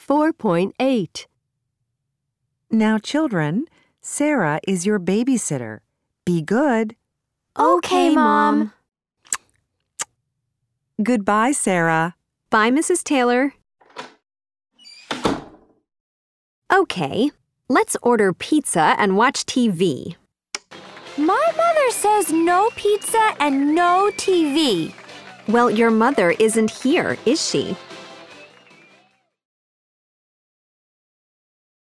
4.8. Now, children, Sarah is your babysitter. Be good. Okay, Mom. Goodbye, Sarah. Bye, Mrs. Taylor. Okay, let's order pizza and watch TV. My mother says no pizza and no TV. Well, your mother isn't here, is she?